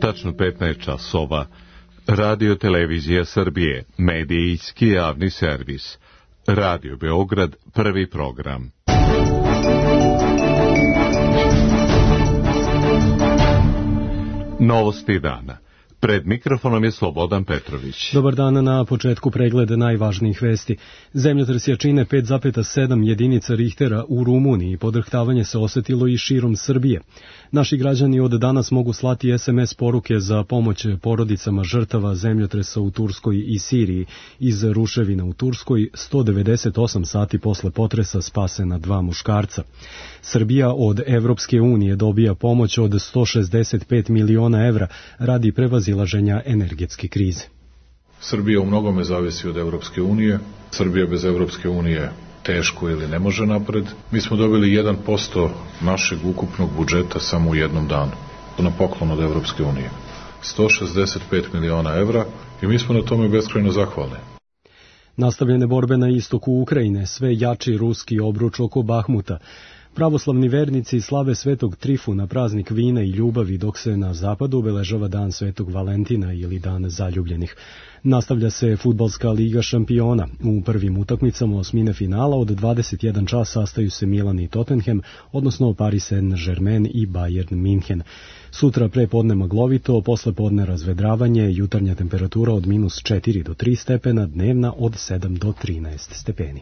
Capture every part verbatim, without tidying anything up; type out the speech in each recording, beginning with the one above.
Tačno petnaest časova. Radio Televizija Srbije, medijski javni servis. Radio Beograd, prvi program. Novosti dana. Pred mikrofonom je Slobodan Petrović. Dobar dan, na početku pregleda najvažnijih vesti. Zemljotres jačine pet zarez sedam jedinica Richtera u Rumuniji. Podrhtavanje se osetilo i širom Srbije. Naši građani od danas mogu slati es em es poruke za pomoć porodicama žrtava zemljotresa u Turskoj i Siriji. Iz ruševina u Turskoj sto devedeset osam sati posle potresa spasena dva muškarca. Srbija od Evropske unije dobija pomoć od sto šezdeset pet miliona evra radi prevazilaženja energetske krize. Srbija u mnogome zavisi od Evropske unije. Srbija bez Evropske unije teško ili ne može napred. Mi smo dobili jedan posto našeg ukupnog budžeta samo u jednom danu. Na poklon od Evropske unije. sto šezdeset pet miliona evra i mi smo na tome beskrajno zahvalni. Nastavljene borbe na istoku Ukrajine, sve jači ruski obruč oko Bahmuta. Pravoslavni vernici slave Svetog Trifuna, praznik vina i ljubavi, dok se na zapadu obeležava dan Svetog Valentina ili dan zaljubljenih. Nastavlja se fudbalska liga šampiona. U prvim utakmicama osmine finala od dvadeset jedan čas sastaju se Milan i Tottenham, odnosno Paris Saint-Germain i Bayern München. Sutra pre podne maglovito, posle podne razvedravanje, jutarnja temperatura od minus četiri do tri stepena, dnevna od sedam do trinaest stepeni.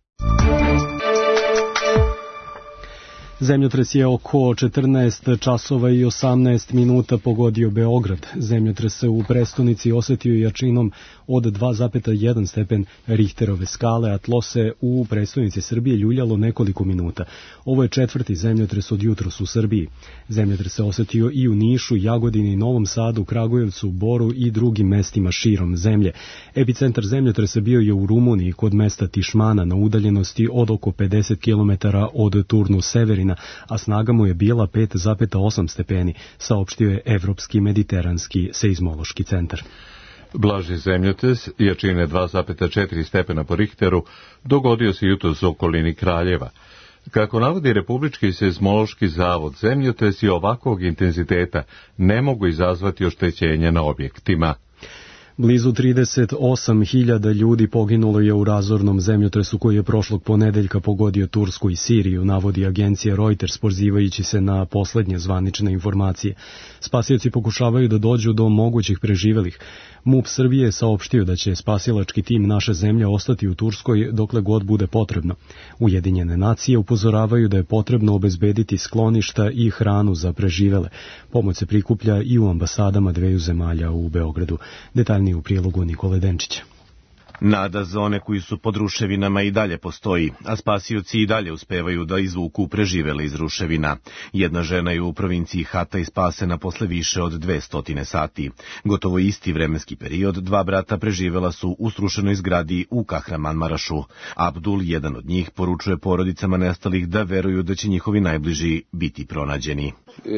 Zemljotres je oko četrnaest časova i osamnaest minuta pogodio Beograd. Zemljotres se u prestonici osetio jačinom od dva zarez jedan stepen Richterove skale, a tlo se u prestonici Srbije ljuljalo nekoliko minuta. Ovo je četvrti zemljotres od jutros u Srbiji. Zemljotres se osetio i u Nišu, Jagodini, Novom Sadu, Kragujevcu, Boru i drugim mestima širom zemlje. Epicentar zemljotresa bio je u Rumuniji kod mesta Tišmana na udaljenosti od oko pedeset kilometara od Turnu Severina, a snaga mu je bila pet zarez osam stepeni, saopštio je Evropski mediteranski seizmološki centar. Blaži zemljotres, jačine dva zarez četiri stepena po Richteru, dogodio se jutros u okolini Kraljeva. Kako navodi Republički seizmološki zavod, zemljotresi ovakvog intenziteta ne mogu izazvati oštećenje na objektima. Blizu trideset osam hiljada ljudi poginulo je u razornom zemljotresu koji je prošlog ponedeljka pogodio Tursku i Siriju, navodi agencija Reuters, pozivajući se na poslednje zvanične informacije. Spasioci pokušavaju da dođu do mogućih preživelih. MUP Srbije je saopštio da će spasilački tim naše zemlje ostati u Turskoj dokle god bude potrebno. Ujedinjene nacije upozoravaju da je potrebno obezbediti skloništa i hranu za preživele. Pomoć se prikuplja i u ambasadama dveju zemalja u Beogradu. Detaljnije u prilogu Nikole Denčića. Nada za one koji su pod ruševinama i dalje postoji, a spasioci i dalje uspevaju da izvuku preživele iz ruševina. Jedna žena je u provinciji Hatay spasena posle više od dvesta sati. Gotovo isti vremenski period, dva brata preživela su u srušenoj zgradi u Kahramanmarašu. Abdul, jedan od njih, poručuje porodicama nestalih da veruju da će njihovi najbliži biti pronađeni.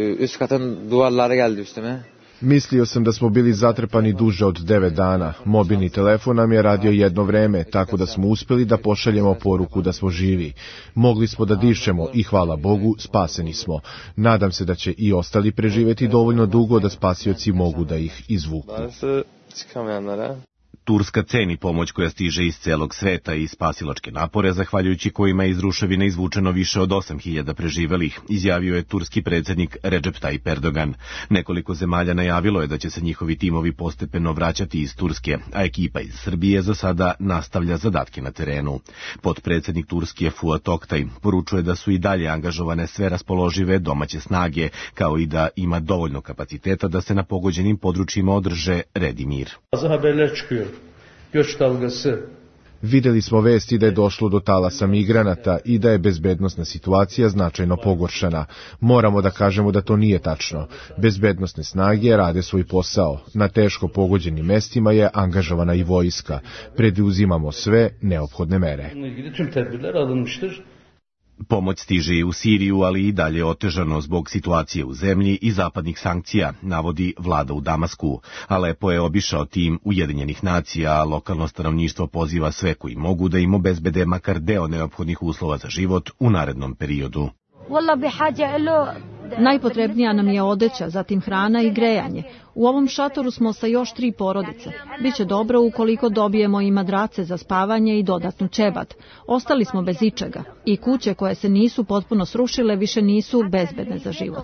Mislio sam da smo bili zatrpani duže od devet dana. Mobilni telefon nam je radio jedno vreme, tako da smo uspeli da pošaljemo poruku da smo živi. Mogli smo da dišemo i hvala Bogu, spaseni smo. Nadam se da će i ostali preživeti dovoljno dugo da spasioci mogu da ih izvuku. Turska ceni pomoć koja stiže iz celog sveta i spasilačke napore, zahvaljujući kojima je iz ruševina izvučeno više od osam hiljada preživelih, izjavio je turski predsjednik Recep Tayyip Erdogan. Nekoliko zemalja najavilo je da će se njihovi timovi postepeno vraćati iz Turske, a ekipa iz Srbije za sada nastavlja zadatke na terenu. Potpredsjednik Turske Fuat Oktay poručuje da su i dalje angažovane sve raspoložive domaće snage, kao i da ima dovoljno kapaciteta da se na pogođenim područjima održe red i mir. Videli smo vesti da je došlo do talasa migranata i da je bezbednosna situacija značajno pogoršana. Moramo da kažemo da to nije tačno. Bezbednosne snage rade svoj posao. Na teško pogođenim mestima je angažovana i vojska. Preduzimamo sve neophodne mere. Pomoć stiže i u Siriju, ali i dalje otežano zbog situacije u zemlji i zapadnih sankcija, navodi vlada u Damasku. Alepo je obišao tim Ujedinjenih nacija, a lokalno stanovništvo poziva sve koji mogu da im obezbede makar deo neophodnih uslova za život u narednom periodu. Najpotrebnija nam je odeća, zatim hrana i grejanje. U ovom šatoru smo sa još tri porodice. Biće dobro ukoliko dobijemo i madrace za spavanje i dodatnu čebat. Ostali smo bez ičega i kuće koje se nisu potpuno srušile više nisu bezbedne za život.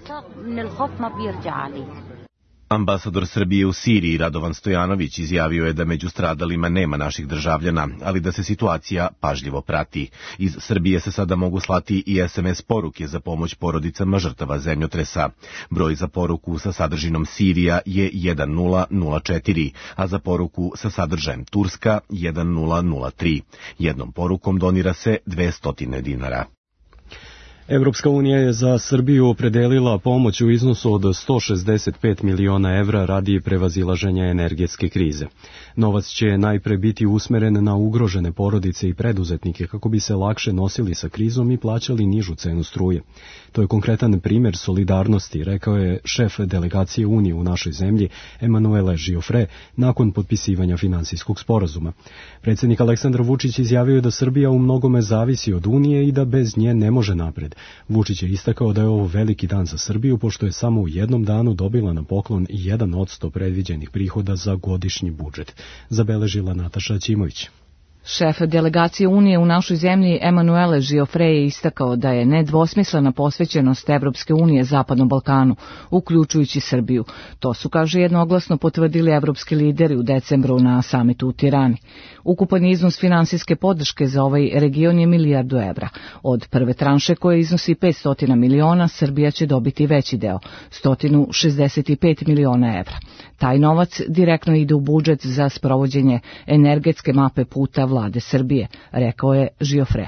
Ambasador Srbije u Siriji Radovan Stojanović izjavio je da među stradalima nema naših državljana, ali da se situacija pažljivo prati. Iz Srbije se sada mogu slati i es em es poruke za pomoć porodicama žrtava zemljotresa. Broj za poruku sa sadržinom Sirija je jedan nula nula četiri, a za poruku sa sadržajem Turska jedan nula nula tri. Jednom porukom donira se dvesta dinara. Evropska unija je za Srbiju opredelila pomoć u iznosu od sto šezdeset pet miliona evra radi prevazilaženja energetske krize. Novac će najpre biti usmeren na ugrožene porodice i preduzetnike kako bi se lakše nosili sa krizom i plaćali nižu cenu struje. To je konkretan primjer solidarnosti, rekao je šef delegacije Unije u našoj zemlji Emanuele Giofre nakon potpisivanja finansijskog sporazuma. Predsjednik Aleksandar Vučić izjavio je da Srbija u mnogome zavisi od Unije i da bez nje ne može napred. Vučić je istakao da je ovo veliki dan za Srbiju, pošto je samo u jednom danu dobila na poklon jedan odsto predviđenih prihoda za godišnji budžet, zabeležila Nataša Ćimović. Šef delegacije Unije u našoj zemlji Emanuele Giofre je istakao da je nedvosmislena posvećenost Evropske unije Zapadnom Balkanu, uključujući Srbiju. To su, kaže, jednoglasno potvrdili evropski lideri u decembru na samitu u Tirani. Ukupan iznos finansijske podrške za ovaj region je milijardu evra. Od prve tranše koje iznosi petsto miliona, Srbija će dobiti veći deo, sto šezdeset pet miliona evra. Taj novac direktno ide u budžet za sprovođenje energetske mape puta vlade Srbije, rekao je Giofre.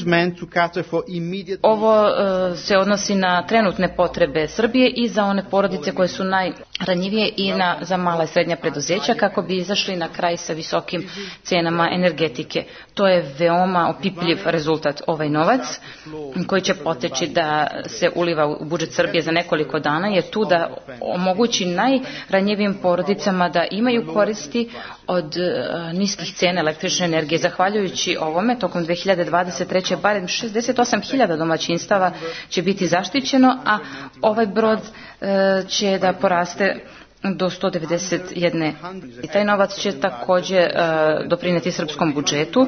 Ovo uh, se odnosi na trenutne potrebe Srbije i za one porodice koje su najranjivije i na, za mala i srednja preduzeća kako bi izašli na kraj sa visokim cenama energetike. To je veoma opipljiv rezultat, ovaj novac koji će poteći da se uliva u budžet Srbije za nekoliko dana je tu da omogući najranjivijim porodicama da imaju koristi od uh, niskih cena električne energije. Zahvaljujući ovome, tokom dve hiljade dvadeset treće barem šezdeset osam hiljada domaćinstava će biti zaštićeno, a ovaj brod uh, će da poraste do sto devedeset jedne. I taj novac će također uh, doprineti srpskom budžetu.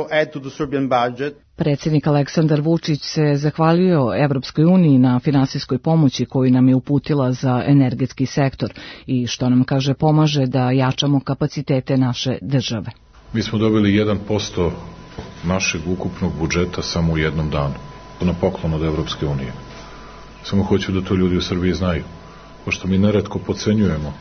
Predsjednik Aleksandar Vučić se zahvalio Evropskoj uniji na finansijskoj pomoći koju nam je uputila za energetski sektor i što nam, kaže, pomaže da jačamo kapacitete naše države. Mi smo dobili jedan posto našeg ukupnog budžeta samo u jednom danu, na poklon od Evropske unije. Samo hoću da to ljudi u Srbiji znaju, pošto mi neretko podcenjujemo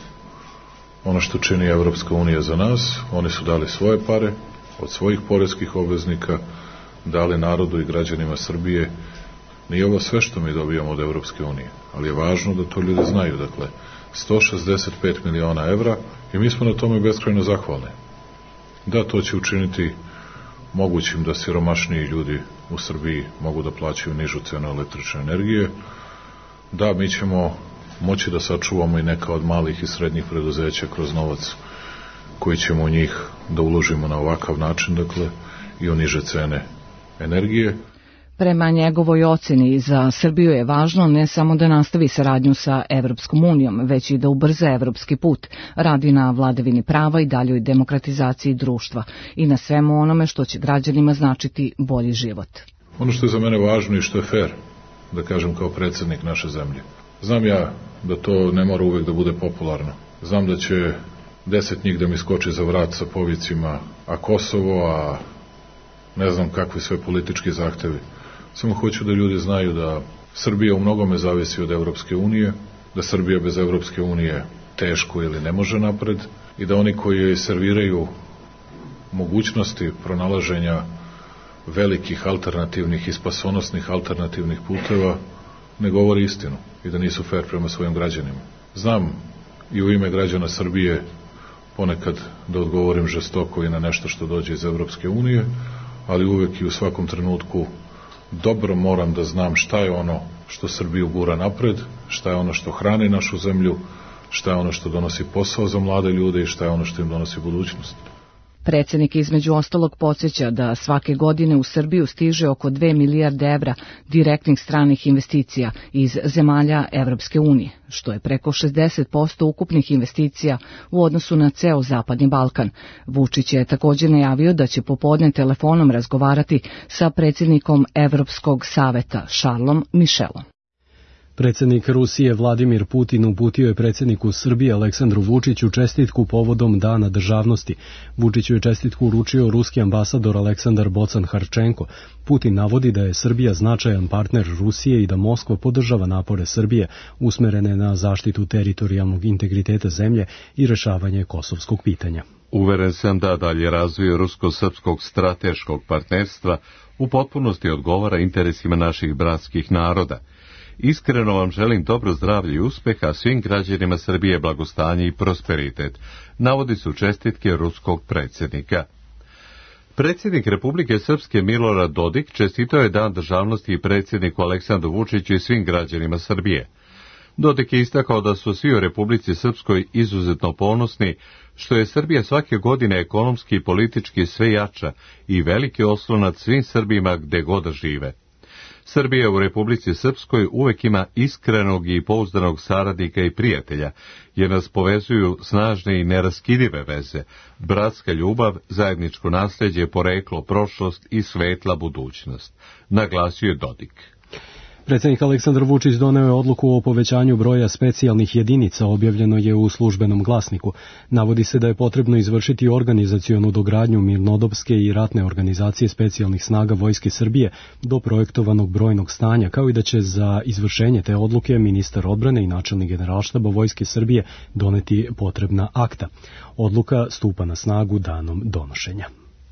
ono što čini Evropska unija za nas. Oni su dali svoje pare od svojih poreskih obveznika, dali narodu i građanima Srbije. Nije ovo sve što mi dobijamo od Evropske unije, ali je važno da to ljudi znaju. Dakle, sto šezdeset pet miliona evra i mi smo na tome beskrajno zahvalni. Da, to će učiniti mogućim da siromašniji ljudi u Srbiji mogu da plaćaju nižu cenu električne energije. Da, mi ćemo moći da sačuvamo i neka od malih i srednjih preduzeća kroz novac koji ćemo u njih da uložimo na ovakav način, dakle, i u niže cene energije. Prema njegovoj oceni za Srbiju je važno ne samo da nastavi saradnju sa Evropskom unijom, već i da ubrza evropski put, radi na vladavini prava i daljoj demokratizaciji društva i na svemu onome što će građanima značiti bolji život. Ono što je za mene važno i što je fair, da kažem kao predsjednik naše zemlje. Znam ja da to ne mora uvek da bude popularno. Znam da će deset njih da mi skoči za vrat sa povicima a Kosovo, a ne znam kakvi sve politički zahtevi. Samo hoću da ljudi znaju da Srbija u mnogome zavisi od Evropske unije, da Srbija bez Evropske unije teško ili ne može napred i da oni koji joj serviraju mogućnosti pronalaženja velikih alternativnih i spasonosnih alternativnih puteva ne govori istinu i da nisu fair prema svojim građanima. Znam i u ime građana Srbije ponekad da odgovorim žestoko i na nešto što dođe iz Evropske unije, ali uvek i u svakom trenutku dobro moram da znam šta je ono što Srbiju gura napred, šta je ono što hrani našu zemlju, šta je ono što donosi posao za mlade ljude i šta je ono što im donosi budućnost. Predsjednik između ostalog podsjeća da svake godine u Srbiju stiže oko dve milijarde evra direktnih stranih investicija iz zemalja Evropske unije, što je preko šezdeset posto ukupnih investicija u odnosu na ceo Zapadni Balkan. Vučić je također najavio da će popodne telefonom razgovarati sa predsjednikom Evropskog saveta Charlesom Michelom. Predsjednik Rusije Vladimir Putin uputio je predsjedniku Srbije Aleksandru Vučiću čestitku povodom Dana državnosti. Vučiću je čestitku uručio ruski ambasador Aleksandar Bocan-Harčenko. Putin navodi da je Srbija značajan partner Rusije i da Moskva podržava napore Srbije usmerene na zaštitu teritorijalnog integriteta zemlje i rešavanje kosovskog pitanja. Uveren sam da dalje razvoj rusko-srpskog strateškog partnerstva u potpunosti odgovara interesima naših bratskih naroda. Iskreno vam želim dobro zdravlje i uspeha svim građanima Srbije, blagostanje i prosperitet, navodi su čestitke ruskog predsjednika. Predsjednik Republike Srpske Milorad Dodik čestitao je Dan državnosti i predsjedniku Aleksandru Vučiću i svim građanima Srbije. Dodik je istakao da su svi u Republici Srpskoj izuzetno ponosni što je Srbija svake godine ekonomski i politički sve jača i veliki oslonac svim Srbima gde god žive. Srbija u Republici Srpskoj uvek ima iskrenog i pouzdanog saradnika i prijatelja, jer nas povezuju snažne i neraskidive veze, bratska ljubav, zajedničko nasljeđe, poreklo, prošlost i svetla budućnost, naglasio je Dodik. Predsjednik Aleksandar Vučić doneo je odluku o povećanju broja specijalnih jedinica, objavljeno je u službenom glasniku. Navodi se da je potrebno izvršiti organizacionu dogradnju mirnodopske i ratne organizacije specijalnih snaga Vojske Srbije do projektovanog brojnog stanja, kao i da će za izvršenje te odluke ministar odbrane i načelnik Generalštaba Vojske Srbije doneti potrebna akta. Odluka stupa na snagu danom donošenja.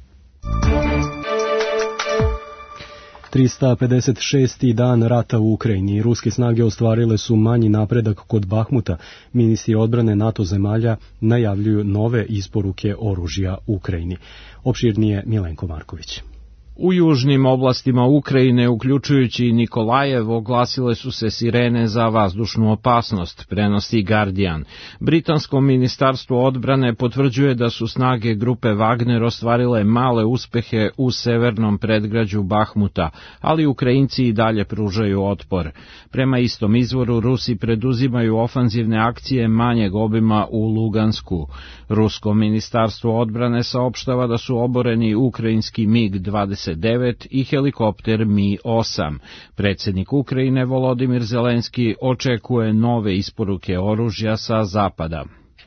trista pedeset šesti dan rata u Ukrajini. Ruske snage ostvarile su manji napredak kod Bahmuta. Ministri odbrane NATO zemalja najavljuju nove isporuke oružja Ukrajini. Opširnije Milenko Marković. U južnim oblastima Ukrajine, uključujući i Nikolajev, oglasile su se sirene za vazdušnu opasnost, prenosi Guardian. Britansko ministarstvo odbrane potvrđuje da su snage grupe Wagner ostvarile male uspehe u severnom predgrađu Bahmuta, ali Ukrajinci i dalje pružaju otpor. Prema istom izvoru, Rusi preduzimaju ofanzivne akcije manjeg obima u Lugansku. Rusko ministarstvo odbrane saopštava da su oboreni ukrajinski mig dvadeset devet i helikopter Mi osam. Predsjednik Ukrajine Volodimir Zelenski očekuje nove isporuke oružja sa zapada.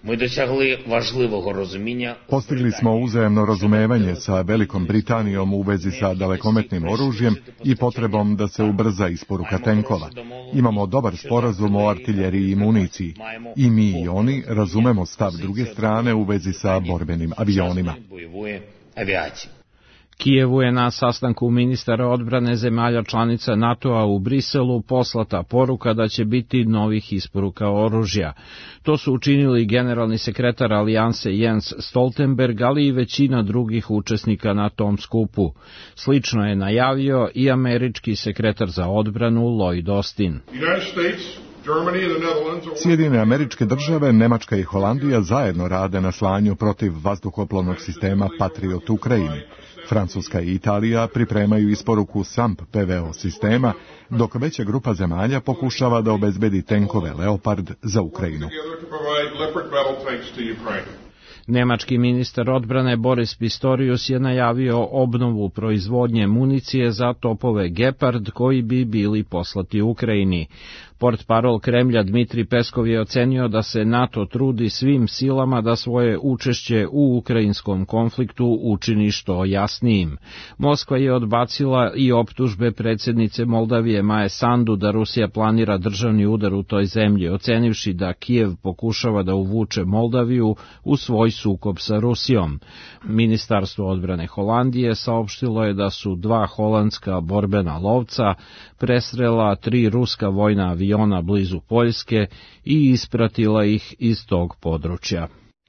Postigli smo uzajamno razumevanje sa Velikom Britanijom u vezi sa dalekometnim oružjem i potrebom da se ubrza isporuka tenkova. Imamo dobar sporazum o artiljeriji i municiji. I mi i oni razumemo stav druge strane u vezi sa borbenim avionima. Kijevu je na sastanku ministara odbrane zemalja članica NATO-a u Briselu poslata poruka da će biti novih isporuka oružja. To su učinili generalni sekretar Alijanse Jens Stoltenberg, ali i većina drugih učesnika na tom skupu. Slično je najavio i američki sekretar za odbranu Lloyd Austin. Sjedinjene Američke Države, Nemačka i Holandija zajedno rade na slanju protiv vazduhoplovnog sistema Patriot Ukrajini. Francuska i Italija pripremaju isporuku S A M P P V O sistema, dok veća grupa zemalja pokušava da obezbedi tenkove Leopard za Ukrajinu. Nemački ministar odbrane Boris Pistorius je najavio obnovu proizvodnje municije za topove Gepard koji bi bili poslati Ukrajini. Portparol Kremlja Dmitri Peskov je ocenio da se NATO trudi svim silama da svoje učešće u ukrajinskom konfliktu učini što jasnijim. Moskva je odbacila i optužbe predsjednice Moldavije Maje Sandu da Rusija planira državni udar u toj zemlji, ocenivši da Kijev pokušava da uvuče Moldaviju u svoj sukob sa Rusijom. Ministarstvo odbrane Holandije saopštilo je da su dva holandska borbena lovca presrela tri ruska vojna aviona blizu Poljske i ispratila ih iz tog područja.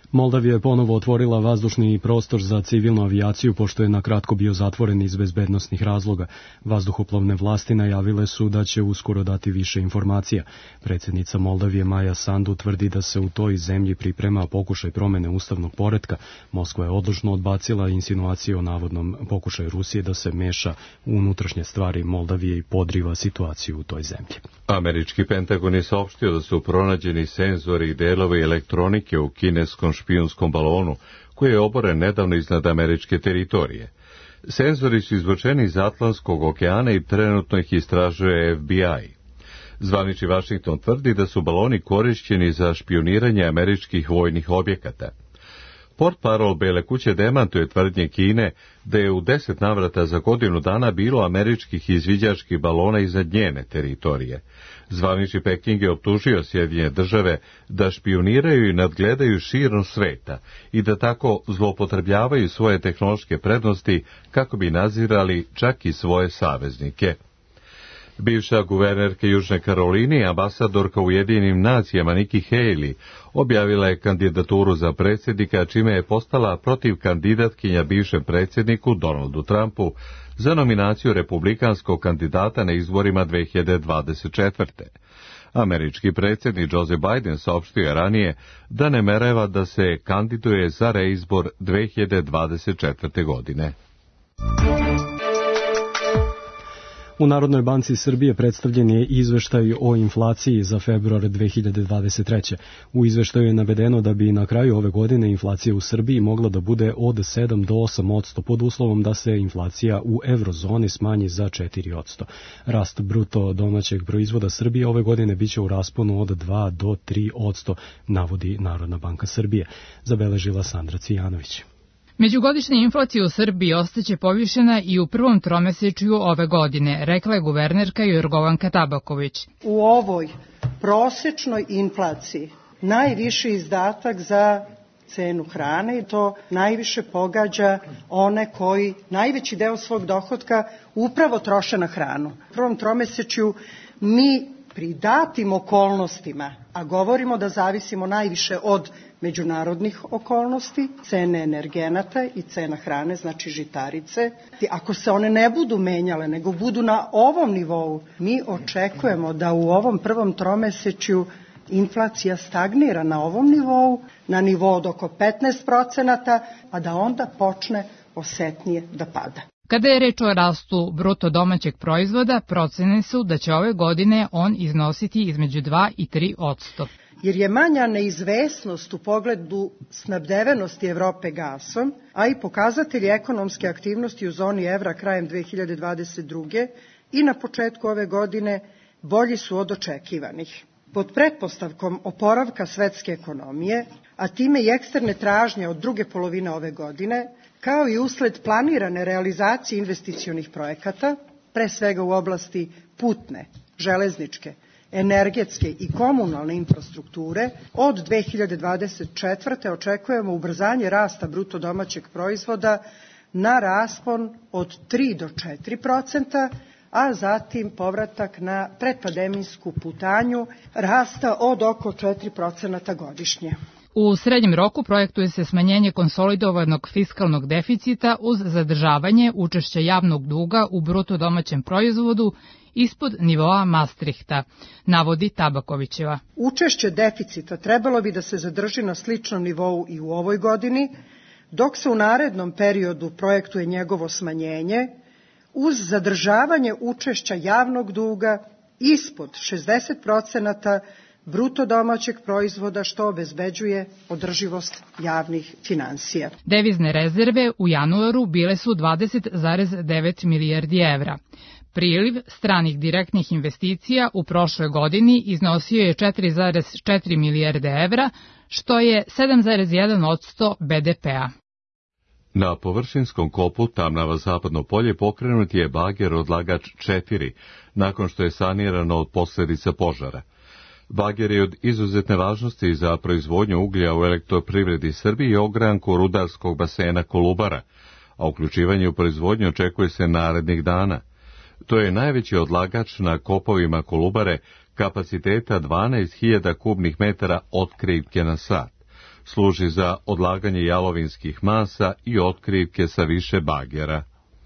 Moldavija je ponovo otvorila vazdušni prostor za civilnu avijaciju, pošto je na kratko bio zatvoren iz bezbednosnih razloga. Vazduhoplovne vlasti najavile su da će uskoro dati više informacija. Predsjednica Moldavije Maja Sandu tvrdi da se u toj zemlji priprema pokušaj promene ustavnog poretka. Moskva je odlučno odbacila insinuacije o navodnom pokušaju Rusije da se meša u unutrašnje stvari Moldavije i podriva situaciju u toj zemlji. Američki Pentagon je saopštio da su pronađeni senzori i delovi elektronike u kineskom špijunskom balonu, koji je oboren nedavno iznad američke teritorije. Senzori su izvučeni iz Atlantskog okeana i trenutno ih istražuje F B I. Zvanični Washington tvrdi da su baloni korišćeni za špijuniranje američkih vojnih objekata. Portparol Bele kuće demantuje tvrdnje Kine da je u deset navrata za godinu dana bilo američkih izviđačkih balona iznad njene teritorije. Zvanični Peking je optužio Sjedinjene države da špijuniraju i nadgledaju širom sveta i da tako zloupotrebljavaju svoje tehnološke prednosti kako bi nadzirali čak i svoje saveznike. Bivša guvernerka Južne Karoline i ambasadorka Ujedinjenim nacijama Nikki Haley objavila je kandidaturu za predsjednika, čime je postala protiv kandidatkinja bivšem predsjedniku Donaldu Trumpu za nominaciju republikanskog kandidata na izborima dve hiljade dvadeset četvrte. Američki predsjednik Joe Biden saopštio je ranije da namerava da se kandiduje za reizbor dve hiljade dvadeset četvrte. godine. U Narodnoj banci Srbije predstavljen je izveštaj o inflaciji za februar dve hiljade dvadeset treće. U izveštaju je navedeno da bi na kraju ove godine inflacija u Srbiji mogla da bude od sedam do osam posto pod uslovom da se inflacija u eurozoni smanji za četiri posto. Rast bruto domaćeg proizvoda Srbije ove godine biće u rasponu od dva do tri posto, navodi Narodna banka Srbije, zabeležila Sandra Cvijanović. Međugodišnja inflacija u Srbiji ostaće povišena i u prvom tromesečju ove godine, rekla je guvernerka Jorgovanka Tabaković. U ovoj prosečnoj inflaciji najviši izdatak za cenu hrane i to najviše pogađa one koji najveći deo svog dohotka upravo troše na hranu. U prvom tromesečju mi pri datim okolnostima, a govorimo da zavisimo najviše od međunarodnih okolnosti, cene energenata i cena hrane, znači žitarice. Ako se one ne budu menjale, nego budu na ovom nivou, mi očekujemo da u ovom prvom tromesečju inflacija stagnira na ovom nivou, na nivou od oko petnaest procenata, a da onda počne osetnije da pada. Kada je reč o rastu bruto domaćeg proizvoda, procene su da će ove godine on iznositi između dva i tri posto. Jer je manja neizvesnost u pogledu snabdevenosti Evrope gasom, a i pokazatelji ekonomske aktivnosti u zoni evra krajem dve hiljade dvadeset druge. i na početku ove godine bolji su od očekivanih. Pod pretpostavkom oporavka svetske ekonomije, a time i eksterne tražnje od druge polovine ove godine, kao i usled planirane realizacije investicionih projekata, pre svega u oblasti putne, železničke, energetske i komunalne infrastrukture, od dve hiljade dvadeset četvrte. očekujemo ubrzanje rasta bruto domaćeg proizvoda na raspon od tri do četiri procenta, a zatim povratak na predpandemijsku putanju rasta od oko četiri procenta godišnje. U srednjem roku projektuje se smanjenje konsolidovanog fiskalnog deficita uz zadržavanje učešća javnog duga u bruto domaćem proizvodu ispod nivoa Maastrichta, navodi Tabakovićeva. Učešće deficita trebalo bi da se zadrži na sličnom nivou i u ovoj godini, dok se u narednom periodu projektuje njegovo smanjenje uz zadržavanje učešća javnog duga ispod šezdeset procenata bruto domaćeg proizvoda, što obezbeđuje održivost javnih finansija. Devizne rezerve u januaru bile su dvadeset zarez devet milijardi evra. Priliv stranih direktnih investicija u prošloj godini iznosio je četiri zarez četiri milijarde evra, što je sedam zarez jedan posto be de pea. Na površinskom kopu Tamnava Zapadno polje pokrenut je bager odlagač četiri, nakon što je sanirano od posljedica požara. Bager je od izuzetne važnosti za proizvodnju uglja u elektroprivredi Srbije i ogranku rudarskog basena Kolubara, a uključivanje u proizvodnju očekuje se narednih dana. To je najveći odlagač na kopovima Kolubare kapaciteta dvanaest hiljada kubnih metara otkrivke na sat, služi za odlaganje jalovinskih masa i otkrivke sa više bagera.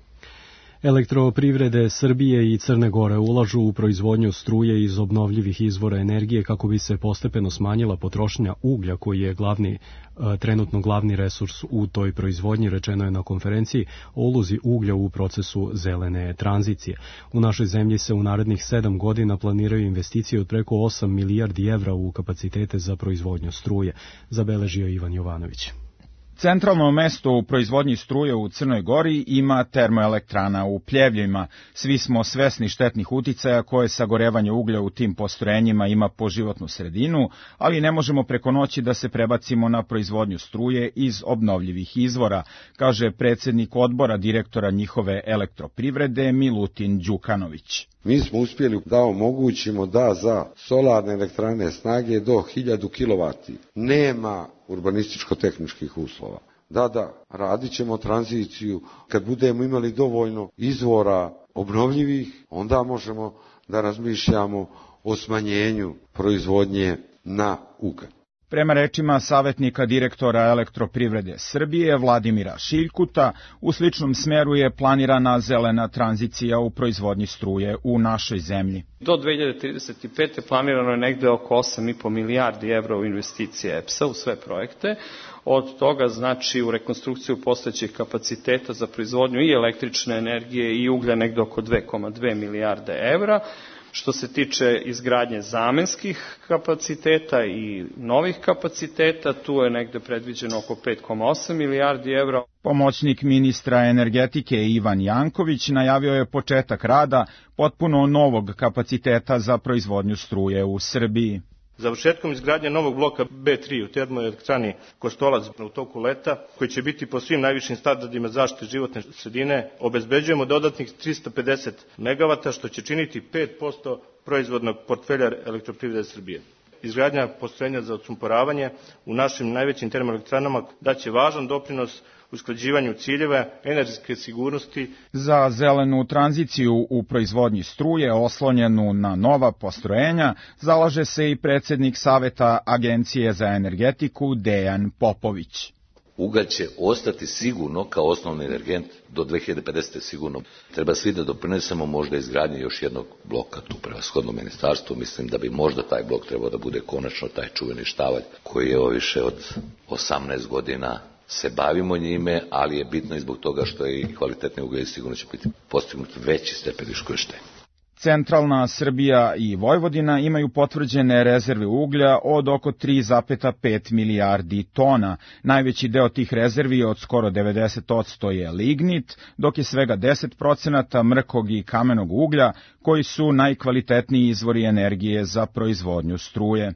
Elektroprivrede Srbije i Crne Gore ulažu u proizvodnju struje iz obnovljivih izvora energije kako bi se postepeno smanjila potrošnja uglja koji je glavni, trenutno glavni resurs u toj proizvodnji, rečeno je na konferenciji o ulozi uglja u procesu zelene tranzicije. U našoj zemlji se u narednih sedam godina planiraju investicije od preko osam milijardi evra u kapacitete za proizvodnju struje, zabeležio Ivan Jovanović. Centralno mesto u proizvodnji struje u Crnoj Gori ima termoelektrana u Pljevljima. Svi smo svesni štetnih uticaja koje sagorevanje uglja u tim postrojenjima ima po životnu sredinu, ali ne možemo preko noći da se prebacimo na proizvodnju struje iz obnovljivih izvora, kaže predsjednik odbora direktora njihove elektroprivrede Milutin Đukanović. Mi smo uspjeli da omogućimo da za solarne elektrane snage do hiljadu kilovati nema urbanističko-tehničkih uslova. Da, da, radit ćemo tranziciju. Kad budemo imali dovoljno izvora obnovljivih, onda možemo da razmišljamo o smanjenju proizvodnje na ugalj. Prema rečima savjetnika direktora elektroprivrede Srbije Vladimira Šiljkuta, u sličnom smeru je planirana zelena tranzicija u proizvodnji struje u našoj zemlji. Do dve hiljade trideset pete. planirano je negde oko osam i po milijardi evra u investicije E P S-a u sve projekte. Od toga znači u rekonstrukciju postojećih kapaciteta za proizvodnju i električne energije i uglja negde oko dve zarez dve milijarde evra. Što se tiče izgradnje zamenskih kapaciteta i novih kapaciteta, tu je negde predviđeno oko pet zarez osam milijardi evra. Pomoćnik ministra energetike Ivan Janković najavio je početak rada potpuno novog kapaciteta za proizvodnju struje u Srbiji. Završetkom izgradnje novog bloka B tri u termoelektrani Kostolac u toku leta, koji će biti po svim najvišim standardima zaštite životne sredine, obezbeđujemo dodatnih trista pedeset megavata, što će činiti pet posto proizvodnog portfelja elektroprivrede Srbije. Izgradnja postrojenja za odsumporavanje u našim najvećim termoelektranama daće važan doprinos usklađivanju ciljeva energetske sigurnosti. Za zelenu tranziciju u proizvodnji struje oslonjenu na nova postrojenja zalaže se i predsjednik Saveta Agencije za energetiku Dejan Popović. Ugalj će ostati sigurno kao osnovni energent do dve hiljade pedesete. sigurno. Treba svi da doprinesemo možda izgradnje još jednog bloka tu prevashodno ministarstvo. Mislim da bi možda taj blok trebao da bude konačno taj čuveni Štavalj koji je više od osamnaest godina se bavimo njime, ali je bitno i zbog toga što je i kvalitetni ugalj sigurno će biti postignut veći stepen iskorištenja. Centralna Srbija i Vojvodina imaju potvrđene rezerve uglja od oko tri zarez pet milijardi tona. Najveći deo tih rezervi od skoro devedeset posto je lignit, dok je svega deset procenata mrkog i kamenog uglja, koji su najkvalitetniji izvori energije za proizvodnju struje.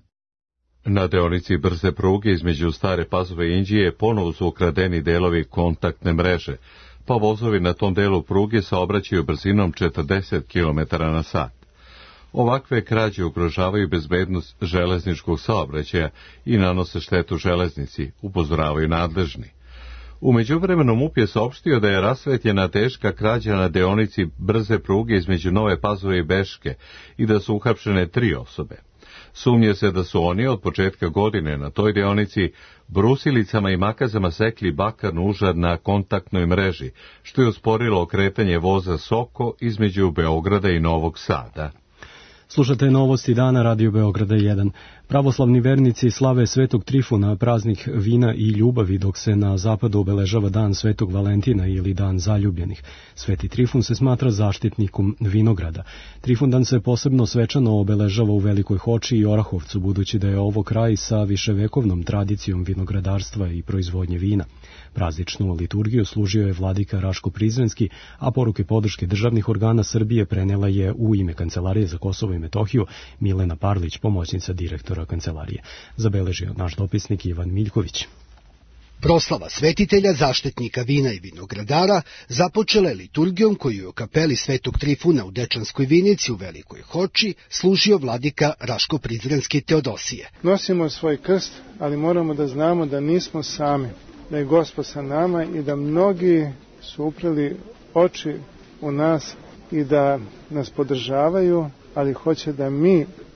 Na deonici brze pruge između Stare Pazove i Inđije ponovo su ukradeni delovi kontaktne mreže, pa vozovi na tom delu pruge saobraćaju brzinom četrdeset kilometara na sat. Ovakve krađe ugrožavaju bezbednost železničkog saobraćaja i nanose štetu železnici, upozoravaju nadležni. U međuvremenu MUP je saopštio da je rasvetljena teška krađa na deonici brze pruge između Nove Pazove i Beške i da su uhapšene tri osobe. Sumnje se da su oni od početka godine na toj deonici brusilicama i makazama sekli bakar nužad na kontaktnoj mreži, što je usporilo okretanje voza Soko između Beograda i Novog Sada. Slušate novosti dana Radio Beograda jedan. Pravoslavni vernici slave Svetog Trifuna, praznik vina i ljubavi, dok se na zapadu obeležava dan Svetog Valentina ili dan zaljubljenih. Sveti Trifun se smatra zaštitnikom vinograda. Trifundan se posebno svečano obeležava u Velikoj Hoči i Orahovcu, budući da je ovo kraj sa viševekovnom tradicijom vinogradarstva i proizvodnje vina. Prazničnu liturgiju služio je vladika Raško Prizrenski, a poruke podrške državnih organa Srbije prenela je u ime Kancelarije za Kosovo i Metohiju Milena Parlić, pomoćnica direktora Kancelarije. Zabeležio naš dopisnik Ivan Miljković. Proslava svetitelja, zaštitnika vina i vinogradara započela je liturgijom koju je u kapeli Svetog Trifuna u Dečanskoj vinici u Velikoj Hoči služio vladika Raško Prizrenski Teodosije. Nosimo svoj krst, ali moramo da znamo da nismo sami, da je Gospod sa nama i da mnogi su upreli oči u nas i da nas podržavaju, ali hoće da mi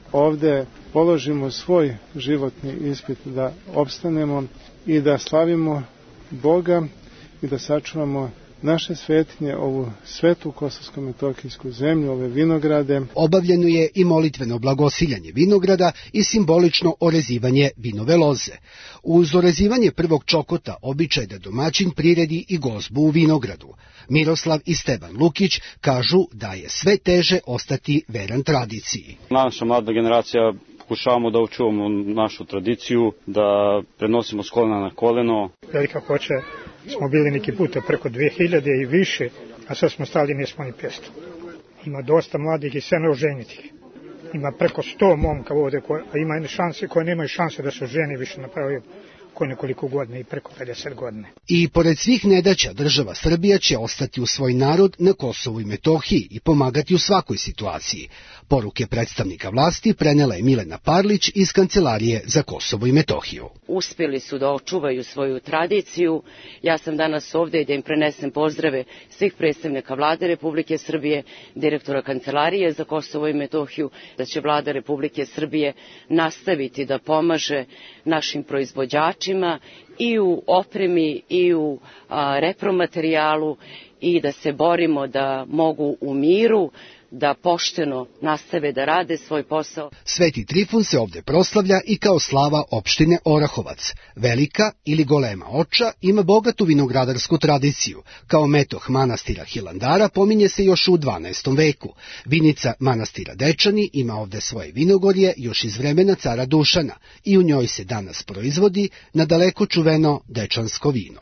ovde položimo svoj životni ispit da opstanemo i da slavimo Boga i da sačuvamo naše svetinje, ovu svetu kosovsko-metohijsku zemlju, ove vinograde. Obavljeno je i molitveno blagosiljanje vinograda i simbolično orezivanje vinove loze. Uz orezivanje prvog čokota običaj da domaćin priredi i gozbu u vinogradu. Miroslav i Stevan Lukić kažu da je sve teže ostati veran tradiciji. Naša mlada generacija pokušavamo da očuvamo našu tradiciju, da prenosimo s kolena na koleno. Velika hoće smo bili neki puta preko dve hiljade i više, a sad smo stali nismo ni petsto. Ima dosta mladih i sve neoženitih. Ima preko sto momka ovde, koje, a ima šanse koje nemaju šanse da se oženi više napravio koje nekoliko godina i preko pedeset godine. I pored svih nedaća, država Srbija će ostati u svoj narod na Kosovu i Metohiji i pomagati u svakoj situaciji. Poruke predstavnika vlasti prenela je Milena Parlić iz Kancelarije za Kosovo i Metohiju. Uspjeli su da očuvaju svoju tradiciju. Ja sam danas ovdje da im prenesem pozdrave svih predstavnika Vlade Republike Srbije, direktora Kancelarije za Kosovo i Metohiju, da će Vlada Republike Srbije nastaviti da pomaže našim proizvođačima i u opremi i u a, repromaterijalu i da se borimo da mogu u miru da pošteno nastave da rade svoj posao. Sveti Trifun se ovde proslavlja i kao slava opštine Orahovac. Velika ili golema oča ima bogatu vinogradarsku tradiciju. Kao metoh manastira Hilandara pominje se još u dvanaestom veku. Vinica manastira Dečani ima ovde svoje vinogorje još iz vremena cara Dušana i u njoj se danas proizvodi nadaleko čuveno dečansko vino.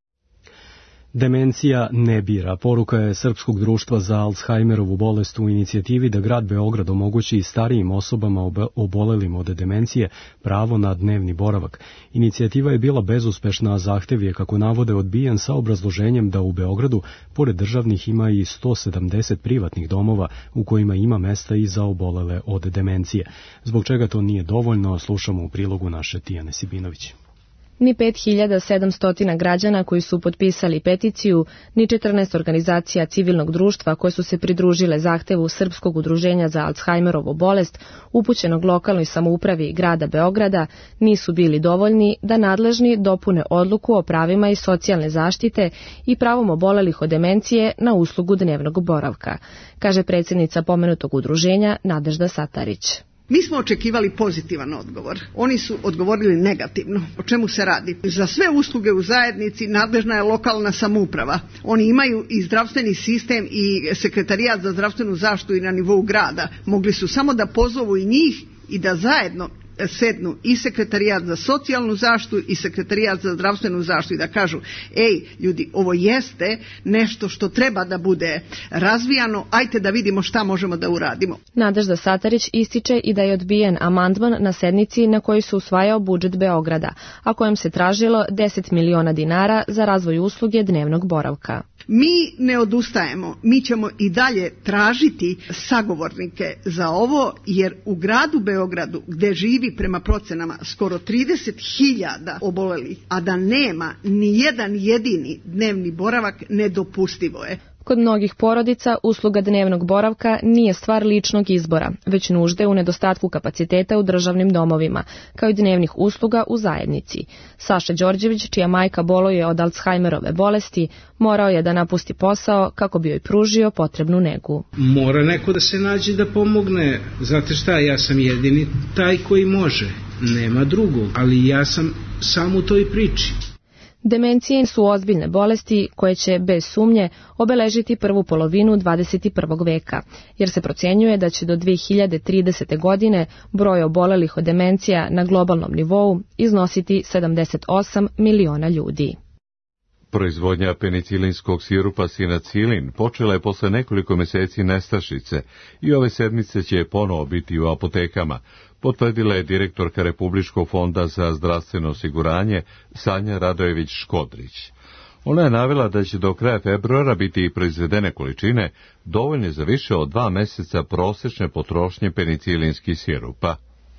Demencija ne bira. Poruka je Srpskog društva za Alzheimerovu bolest u inicijativi da grad Beograd omogući i starijim osobama obolelim od demencije pravo na dnevni boravak. Inicijativa je bila bezuspešna, a zahtev je, kako navode, odbijen sa obrazloženjem da u Beogradu, pored državnih, ima i sto sedamdeset privatnih domova u kojima ima mesta i za obolele od demencije. Zbog čega to nije dovoljno, slušamo u prilogu naše Tijane Sibinović. Ni pet hiljada sedamsto građana koji su potpisali peticiju, ni četrnaest organizacija civilnog društva koje su se pridružile zahtevu Srpskog udruženja za Alzheimerovu bolest, upućenog lokalnoj samoupravi grada Beograda, nisu bili dovoljni da nadležni dopune odluku o pravima i socijalne zaštite i pravom obolelih od demencije na uslugu dnevnog boravka, kaže predsjednica pomenutog udruženja Nadežda Satarić. Mi smo očekivali pozitivan odgovor. Oni su odgovorili negativno. O čemu se radi? Za sve usluge u zajednici nadležna je lokalna samouprava. Oni imaju i zdravstveni sistem i sekretarijat za zdravstvenu zaštitu i na nivou grada. Mogli su samo da pozovu i njih i da zajedno sednu i sekretarijat za socijalnu zaštitu i sekretarijat za zdravstvenu zaštitu i da kažu, ej ljudi, ovo jeste nešto što treba da bude razvijano, ajte da vidimo šta možemo da uradimo. Nadežda Satarić ističe i da je odbijen amandman na sednici na kojoj se usvajao budžet Beograda, a kojem se tražilo deset miliona dinara za razvoj usluge dnevnog boravka. Mi ne odustajemo, mi ćemo i dalje tražiti sagovornike za ovo, jer u gradu Beogradu, gde živi prema procenama skoro trideset hiljada obolelih, a da nema ni jedan jedini dnevni boravak, nedopustivo je. Kod mnogih porodica usluga dnevnog boravka nije stvar ličnog izbora, već nužde u nedostatku kapaciteta u državnim domovima, kao i dnevnih usluga u zajednici. Saša Đorđević, čija majka boluje od Alzheimerove bolesti, morao je da napusti posao kako bi joj pružio potrebnu negu. Mora neko da se nađe da pomogne. Znate šta, ja sam jedini taj koji može. Nema drugog, ali ja sam sam u toj priči. Demencije su ozbiljne bolesti koje će bez sumnje obeležiti prvu polovinu dvadeset prvog veka, jer se procjenjuje da će do dve hiljade tridesete. godine broj obolelih od demencija na globalnom nivou iznositi sedamdeset osam miliona ljudi. Proizvodnja penicilinskog sirupa Sinacilin počela je posle nekoliko meseci nestašice i ove sedmice će ponovo biti u apotekama, potvrdila je direktorka Republičkog fonda za zdravstveno osiguranje Sanja Radojević-Škodrić. Ona je navela da će do kraja februara biti proizvedene količine dovoljne za više od dva meseca prosečne potrošnje penicilinskih sirupa.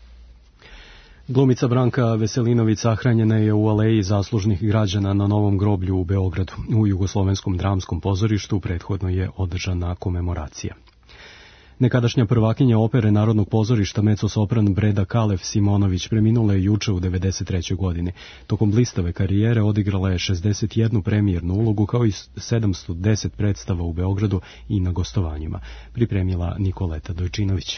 Glumica Branka Veselinović sahranjena je u aleji zaslužnih građana na Novom groblju u Beogradu. U Jugoslovenskom dramskom pozorištu prethodno je održana komemoracija. Nekadašnja prvakinja opere Narodnog pozorišta mecosopran Breda Kalev Simonović preminula je juče u devedeset trećoj godini. Tokom blistave karijere odigrala je šezdeset jednu premijernu ulogu kao i sedamsto deset predstava u Beogradu i na gostovanjima. Pripremila Nikoleta Dojčinović.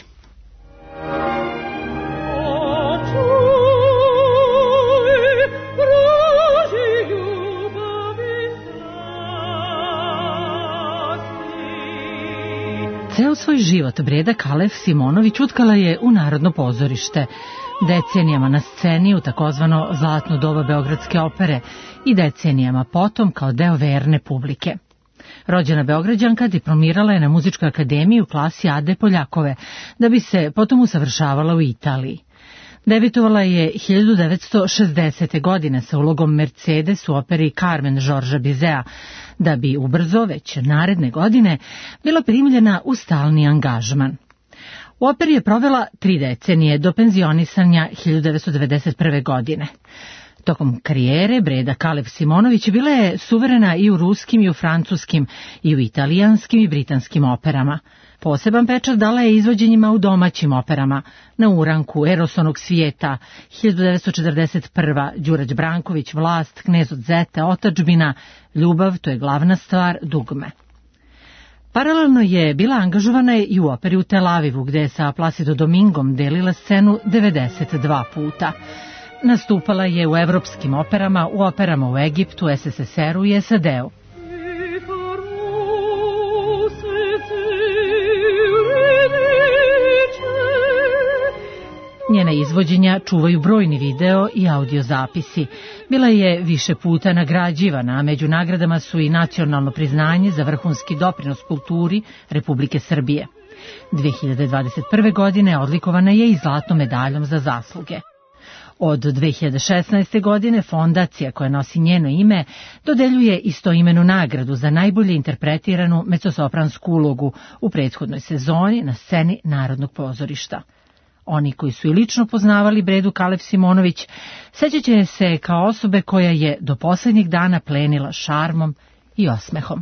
Ceo svoj život Breda Kalev Simonović utkala je u Narodno pozorište, decenijama na sceni u takozvano zlatno doba Beogradske opere i decenijama potom kao deo verne publike. Rođena Beograđanka diplomirala je na Muzičkoj akademiji u klasi Ade Poljakove, da bi se potom usavršavala u Italiji. Debitovala je hiljadu devetsto šezdesete. godine sa ulogom Mercedes u operi Carmen Žorža Bizea, da bi ubrzo, već naredne godine, bila primljena u stalni angažman. U operi je provela tri decenije do penzionisanja hiljadu devetsto devedeset prve. godine. Tokom karijere Breda Kalev Simonović bila je suverena i u ruskim i u francuskim i u italijanskim i britanskim operama. Poseban pečat dala je izvođenjima u domaćim operama, Na uranku, Eros onog svijeta, hiljadu devetsto četrdeset prva. Đurać Branković, Vlast, Knez od Zete, Otadžbina, Ljubav, to je glavna stvar, Dugme. Paralelno je bila angažovana i u operi u Tel Avivu, gde je sa Placido Domingom delila scenu devedeset dva puta. Nastupala je u evropskim operama, u operama u Egiptu, S S S R-u i S A D-u. Njena izvođenja čuvaju brojni video i audio zapisi. Bila je više puta nagrađivana, a među nagradama su i nacionalno priznanje za vrhunski doprinos kulturi Republike Srbije. dve hiljade dvadeset prve. godine odlikovana je i zlatnom medaljom za zasluge. Od dve hiljade šesnaeste. godine fondacija koja nosi njeno ime dodeljuje istoimenu nagradu za najbolje interpretiranu mecosopransku ulogu u prethodnoj sezoni na sceni Narodnog pozorišta. Oni koji su i lično poznavali Bredu Kalev Simonović sećat će se kao osobe koja je do poslednjeg dana plenila šarmom i osmehom.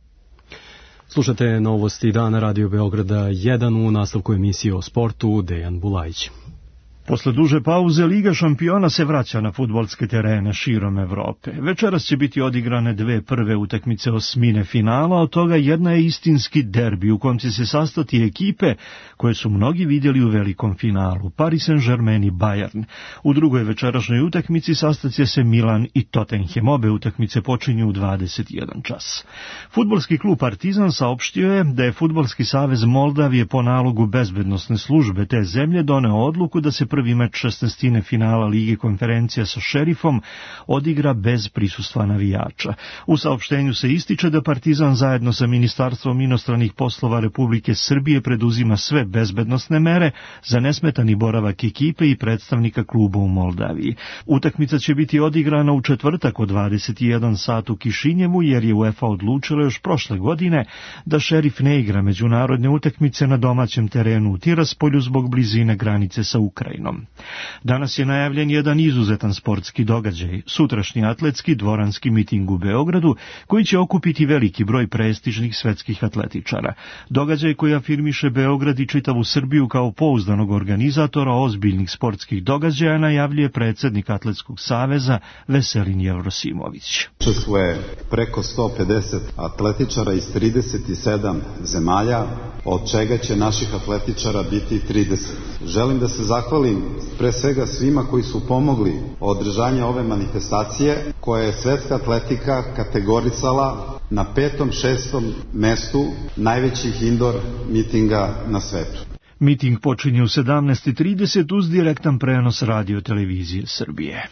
Slušate novosti dana Radio Beograda jedan, u nastavku emisije o sportu Dejan Bulajić. Posle duže pauze Liga šampiona se vraća na fudbalske terene širom Evrope. Večeras će biti odigrane dve prve utakmice osmine finala, od toga jedna je istinski derbi u kom će se sastati ekipe koje su mnogi vidjeli u velikom finalu, Paris Saint-Germain i Bayern. U drugoj večerašnjoj utakmici sastaće se Milan i Tottenham. Obe utakmice počinju u dvadeset jedan čas. Fudbalski klub Partizan saopštio je da je Fudbalski savez Moldavije po nalogu bezbednosne službe te zemlje doneo odluku da se prvi meč šesnaestine finala Lige konferencija sa Šerifom odigra bez prisustva navijača. U saopštenju se ističe da Partizan zajedno sa Ministarstvom inostranih poslova Republike Srbije preduzima sve bezbednosne mere za nesmetani boravak ekipe i predstavnika kluba u Moldaviji. Utakmica će biti odigrana u četvrtak od dvadeset jedan sat u Kišinjevu, jer je UEFA odlučila još prošle godine da Šerif ne igra međunarodne utakmice na domaćem terenu u Tiraspolju zbog blizine granice sa Ukrajinom. Danas je najavljen jedan izuzetan sportski događaj, sutrašnji atletski dvoranski miting u Beogradu, koji će okupiti veliki broj prestižnih svetskih atletičara. Događaj koji afirmiše Beograd i čitavu Srbiju kao pouzdanog organizatora ozbiljnih sportskih događaja najavljuje predsjednik Atletskog saveza Veselin Jevrosimović. Učestvuje preko sto pedeset atletičara iz trideset sedam zemalja, od čega će naših atletičara biti trideset. Želim da se zahvalim pre svega svima koji su pomogli održanje ove manifestacije, koja je svetska atletika kategorisala na petom, šestom mestu najvećih indoor mitinga na svetu. Miting počinje u sedamnaest trideset uz direktan prenos Radio televizije Srbije.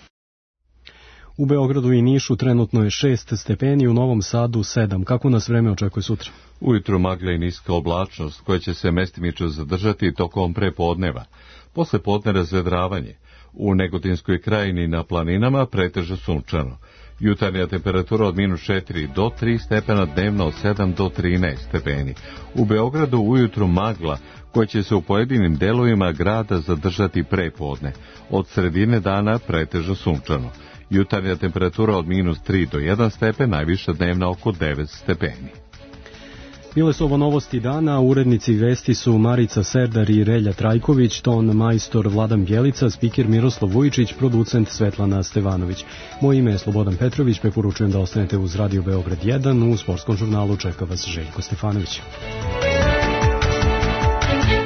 U Beogradu i Nišu trenutno je šest stepeni, u Novom Sadu sedam. Kako nas vreme očekuje sutra? Ujutru magla i niska oblačnost koja će se mestimično zadržati tokom prepodneva. Posle podne razvedravanje. U Negotinskoj krajini na planinama preteže sunčano. Jutarnja temperatura od minus četiri do tri stepena, dnevno od sedam do trinaest stepeni. U Beogradu ujutru magla koja će se u pojedinim delovima grada zadržati prepodne. Od sredine dana preteže sunčano. Jutarnja temperatura od minus tri do jedan stepen, najviša dnevna oko devet stepeni. Bile su ovo novosti dana, urednici vesti su Marica Serdar i Relja Trajković, ton majstor Vladan Bjelica, spiker Miroslav Vujičić, producent Svetlana Stevanović. Moje ime je Slobodan Petrović, preporučujem da ostanete uz Radio Beograd jedan, u sportskom žurnalu čeka vas Željko Stefanović.